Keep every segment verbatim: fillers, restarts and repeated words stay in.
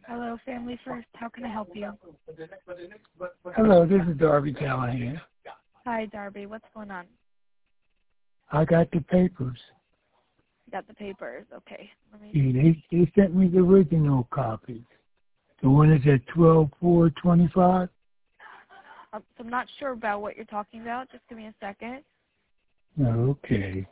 Hello, Family First. How can I help you? Hello, this is Darby Callahan. Hi, Darby. What's going on? I got the papers. You got the papers. Okay. Let me. Yeah, they, they sent me the original copies. The one is at twelve four twenty-five. Um, so I'm not sure about what you're talking about. Just give me a second. Okay.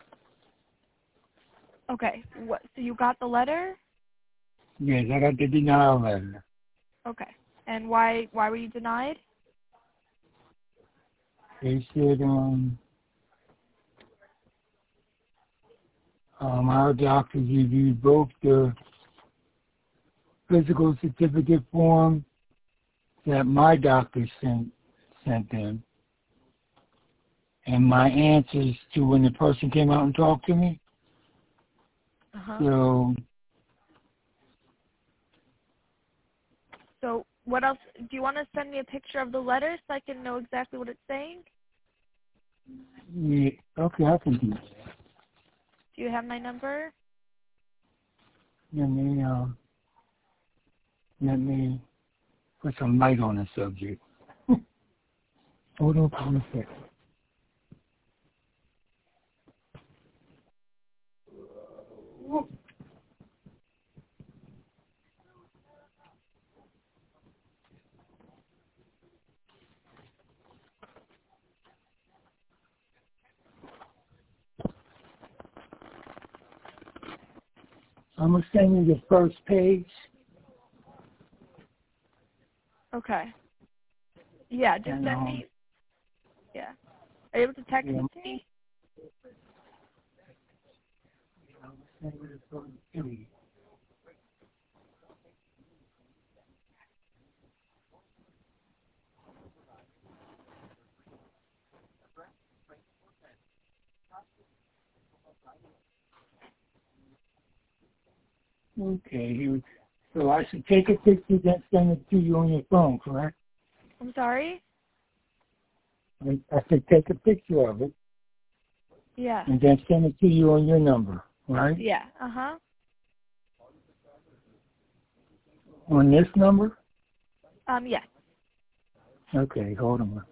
Okay. What? So you got the letter? Yes, I got the denial letter. Okay. And why? Why were you denied? They said, um, um, our doctors reviewed both the physical certificate form that my doctor sent sent them, and my answers to when the person came out and talked to me. Uh-huh. So, So what else? Do you want to send me a picture of the letter so I can know exactly what it's saying? yeah, okay, I can do that. Do you have my number? Let me, um, let me put some light on the subject. Hold on for a second. I'm going to send you the first page. Okay. Yeah, just And, send um, me. Yeah. Are you able to text yeah, it to me? I'm going to send you the first page. Okay, here. So I should take a picture then send it to you on your phone, correct? I'm sorry? I, I should take a picture of it Yeah. and then send it to you on your number, right? Yeah. Uh-huh. On this number? Um, yes. Okay, hold on.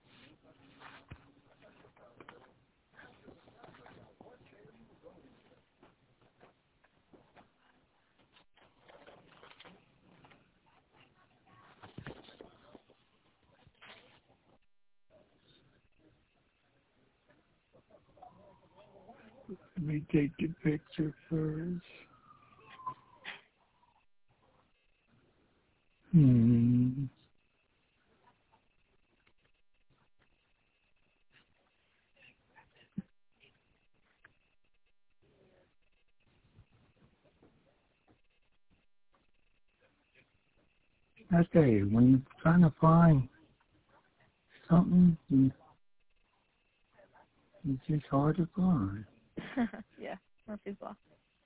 Let me take the picture first. Hmm. I tell you, when you're trying to find something, you- it's just hard to find. Yeah. Murphy's Law.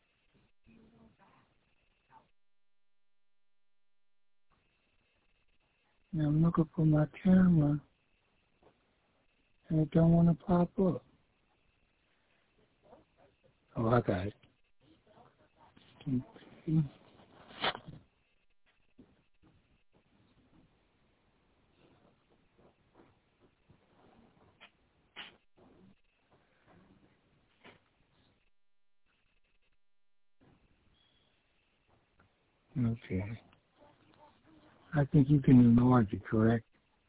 And I'm looking for my camera, and it don't want to pop up. Oh, I got it. Okay. I think you can enlarge it, correct?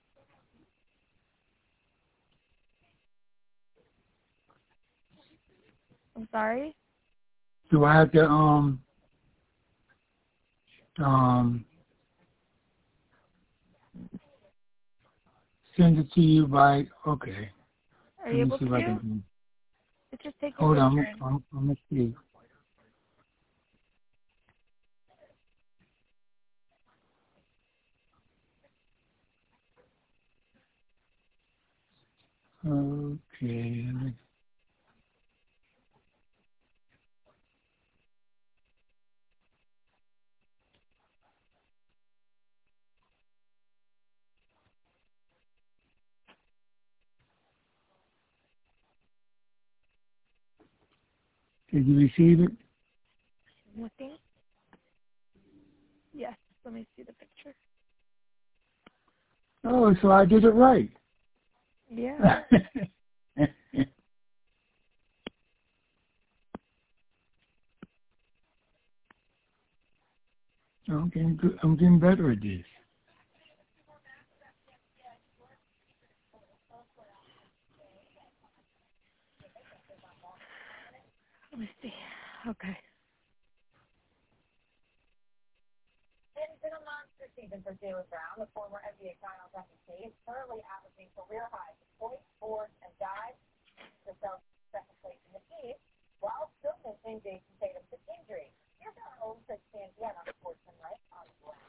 I'm sorry? Do I have to um um send it to you by? Okay. Are Let you me able see if I can. to? do- It's just take your Hold on. picture. I'm, I'm, I'm gonna see. Okay. let me- Did you receive it? Looking? Yes. Let me see the picture. Oh, so I did it right. Yeah. I'm getting good. I'm getting better at this. Let me see. Okay. It's been a monster season for Jaylen Brown, the former N B A Finals M V P, is currently averaging career highs of points, boards, and dives to sell second place in the East, while still missing Jason Tatum's injury. Here's our own Chris Santiana on SportsmanLife on the ground.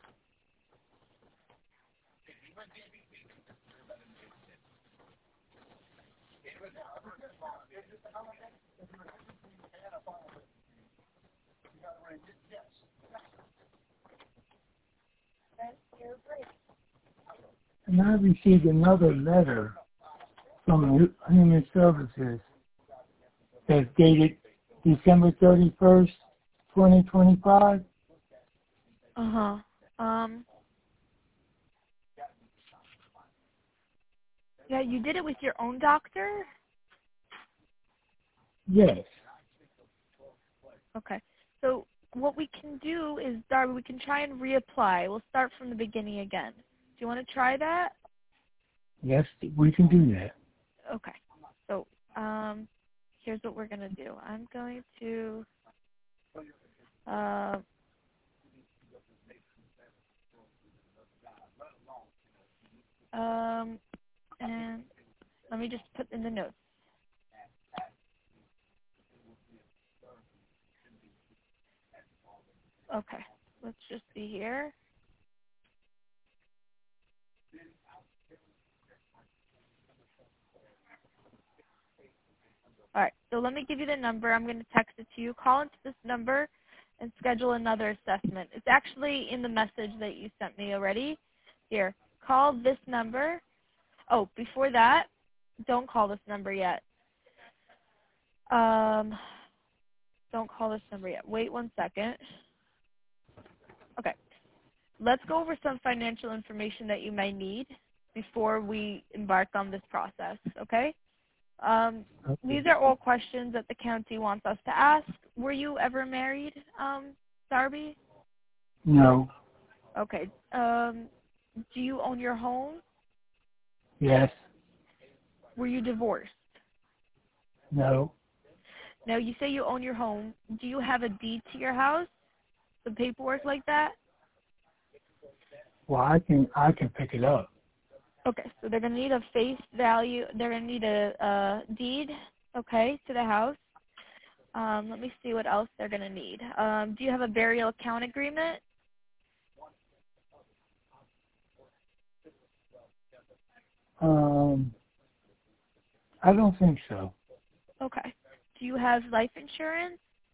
And I received another letter from Human Services that's dated December thirty-first, twenty twenty-five. Uh-huh. Um, yeah, you did it with your own doctor? Yes. Okay. So what we can do is, Darby, we can try and reapply. We'll start from the beginning again. Do you want to try that? Yes, we can do that. Okay. So um, here's what we're going to do. I'm going to uh, um, and let me just put in the notes. Okay. Let's just see here. All right, so let me give you the number. I'm going to text it to you. Call into this number and schedule another assessment. It's actually in the message that you sent me already. Here, call this number. Oh, before that, don't call this number yet. Um, don't call this number yet. Wait one second. Okay, let's go over some financial information that you may need before we embark on this process, okay? Um, Okay. These are all questions that the county wants us to ask. Were you ever married, um, Darby? No. Okay. Um, do you own your home? Yes. Were you divorced? No. Now, you say you own your home. Do you have a deed to your house? Some paperwork like that? Well, I can I can pick it up. Okay, so they're going to need a face value. They're going to need a, a deed, okay, to the house. Um, let me see what else they're going to need. Um, do you have a burial account agreement? Um, I don't think so. Okay. Do you have life insurance?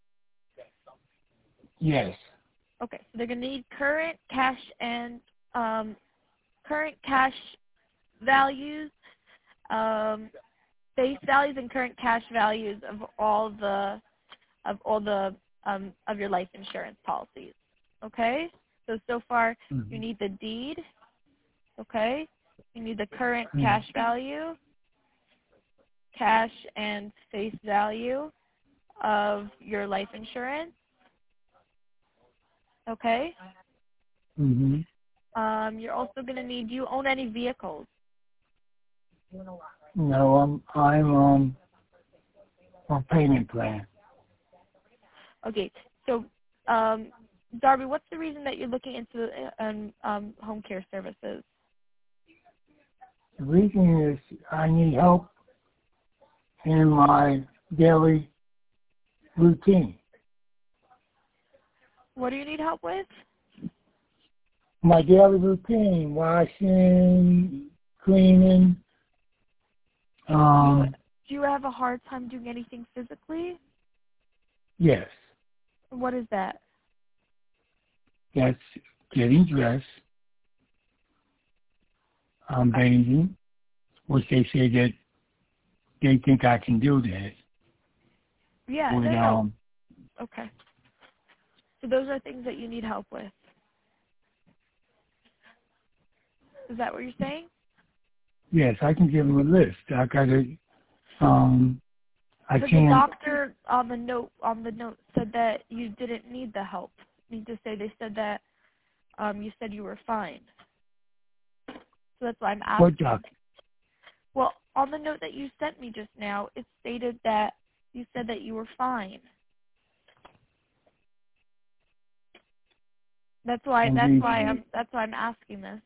Yes. Okay, so they're going to need current cash and um, current cash values, um, face values, and current cash values of all the of all the um, of your life insurance policies. Okay, so so far Mm-hmm. you need the deed. Okay, you need the current Mm-hmm. cash value, cash and face value of your life insurance. Okay. Mm-hmm. Um, you're also going to need, do you own any vehicles? No, I'm I'm um on payment plan. Okay, so um, Darby, what's the reason that you're looking into um, um, home care services? The reason is I need help in my daily routine. What do you need help with? My daily routine: washing, cleaning. Um. Do you have a hard time doing anything physically? Yes. What is that? That's getting dressed. I'm bathing, which they say that they think I can do that. Yeah, With, no, no. um, Okay. So those are things that you need help with. Is that what you're saying? Yes, I can give them a list. I got to, um, I But the can't, doctor on the note on the note said that you didn't need the help. I need to say they said that um, you said you were fine. So that's why I'm asking. what doctor? Well, on the note that you sent me just now, it stated that you said that you were fine. That's why. That's Indeed. why I'm. That's why I'm asking this.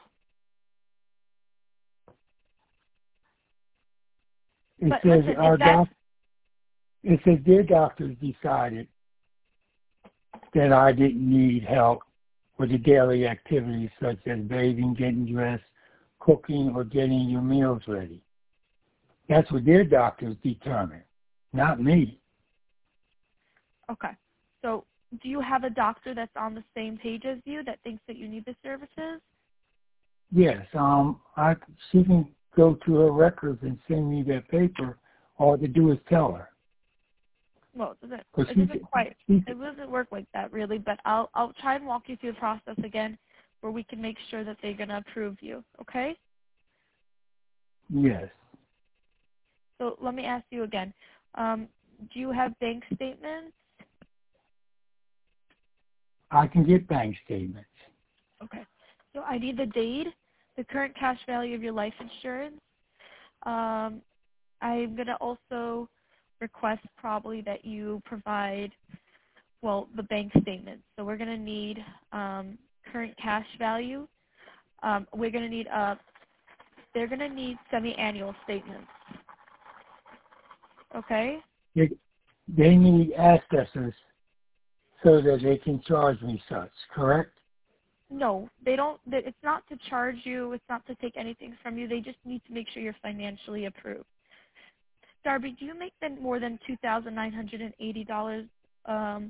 It But says listen, our if that's doc, it says their doctors decided that I didn't need help with the daily activities such as bathing, getting dressed, cooking, or getting your meals ready. That's what their doctors determined, not me. okay. So, do you have a doctor that's on the same page as you that thinks that you need the services? Yes, um, I she can go to her records and send me that paper. All I have to do is tell her. Well, it doesn't. Cause It she, doesn't quite. she, It doesn't work like that, really. But I'll I'll try and walk you through the process again, where we can make sure that they're gonna approve you. Okay? yes, So let me ask you again. Um, do you have bank statements? I can get bank statements. Okay. So I need the date, the current cash value of your life insurance. Um, I'm going to also request probably that you provide, well, the bank statements. So we're going to need um, current cash value. Um, we're going to need, uh, they're going to need semi-annual statements. Okay? They, they need accesses so that they can charge me such, correct? No, they don't. It's not to charge you. It's not to take anything from you. They just need to make sure you're financially approved. Darby, do you make then more than two thousand nine hundred and eighty dollars? Um,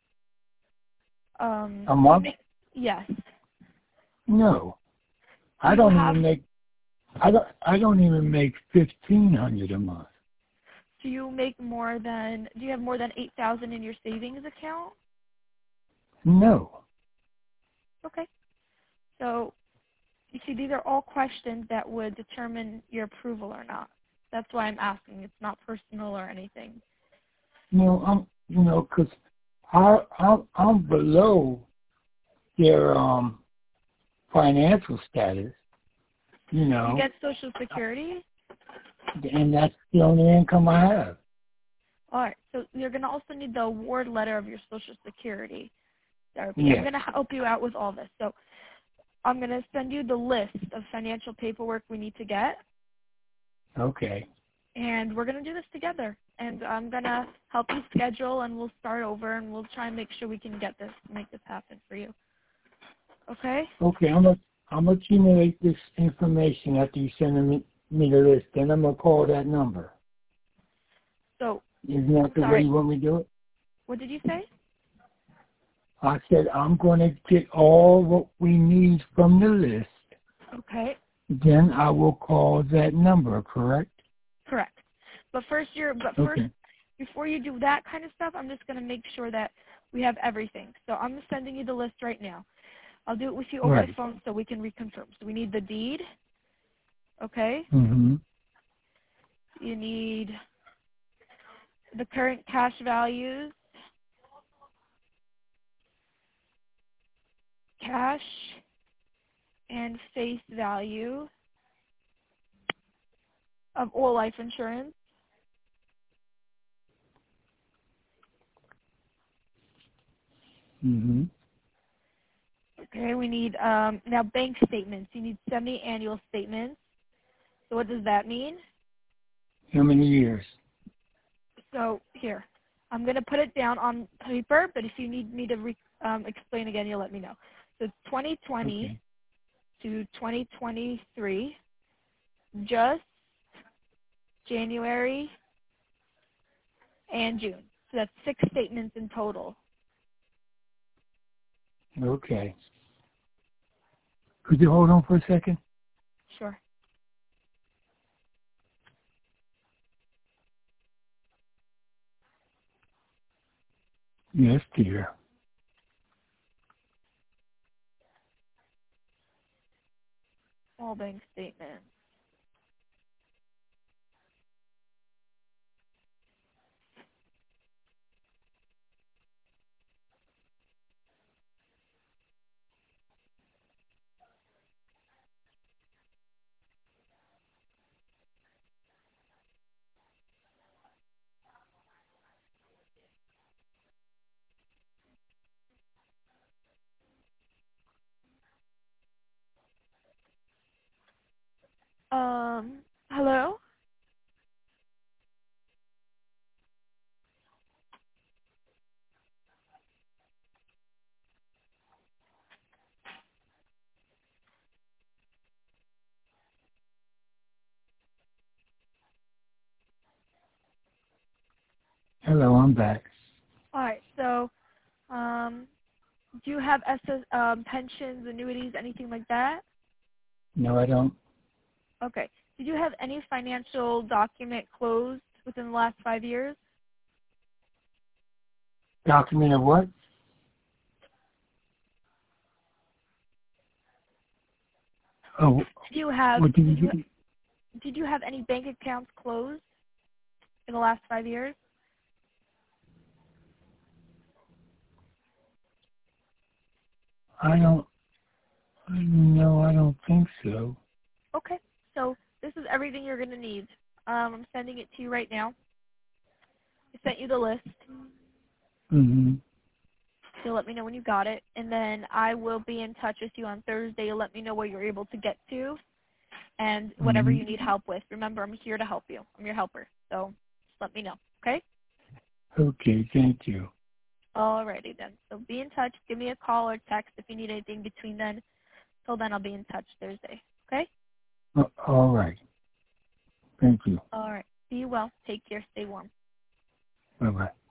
um, A month? make, yes. No, Do I you don't have? even make. I don't. I don't even make fifteen hundred a month. Do you make more than? Do you have more than eight thousand in your savings account? No. Okay. So, you see, these are all questions that would determine your approval or not. That's why I'm asking. It's not personal or anything. No, I'm. You know, because I, I'm I'm below their um financial status. You know, You get Social Security? and that's the only income I have. All right. So you're going to also need the award letter of your Social Security, Darby. Yes. I'm going to help you out with all this. So I'm going to send you the list of financial paperwork we need to get, Okay. and we're going to do this together. And I'm going to help you schedule, and we'll start over, and we'll try and make sure we can get this, make this happen for you. Okay? Okay. I'm gonna I'm gonna accumulate this information after you send me me the list. Then I'm gonna call that number. So, Isn't that the way sorry. you want me to do it? What did you say? I said I'm going to get all what we need from the list. Okay. Then I will call that number. Correct? Correct. But first, you're, but first, Okay. before you do that kind of stuff, I'm just going to make sure that we have everything. So I'm sending you the list right now. I'll do it with you over Right. the phone so we can reconfirm. So we need the deed. Okay. Mm-hmm. You need the current cash values, cash and face value of all life insurance. Mm-hmm. Okay, we need um, now bank statements. You need semi-annual statements. So what does that mean? How many years? So here, I'm going to put it down on paper, but if you need me to re- um, explain again, you'll let me know. So twenty twenty Okay. to twenty twenty-three, just January and June. So that's six statements in total. Okay. Could you hold on for a second? Sure. Yes, dear. All bank statements. Um, hello? Hello, I'm back. All right. So, um, do you have S S, um, pensions, annuities, anything like that? No, I don't. Okay. Did you have any financial document closed within the last five years? Document of what? Oh, Did you have what did did you you did you have any bank accounts closed in the last five years? I don't, no, I don't think so. Okay. So this is everything you're going to need. Um, I'm sending it to you right now. I sent you the list. Mm-hmm. You'll let me know when you got it, and then I will be in touch with you on Thursday. You'll let me know where you're able to get to and whatever Mm-hmm. you need help with. Remember, I'm here to help you. I'm your helper. So just let me know, okay? Okay, thank you. Alrighty then. So be in touch. Give me a call or text if you need anything between then. Till then, I'll be in touch Thursday, okay? Uh, all right. Thank you. All right. Be well. Take care. Stay warm. Bye-bye.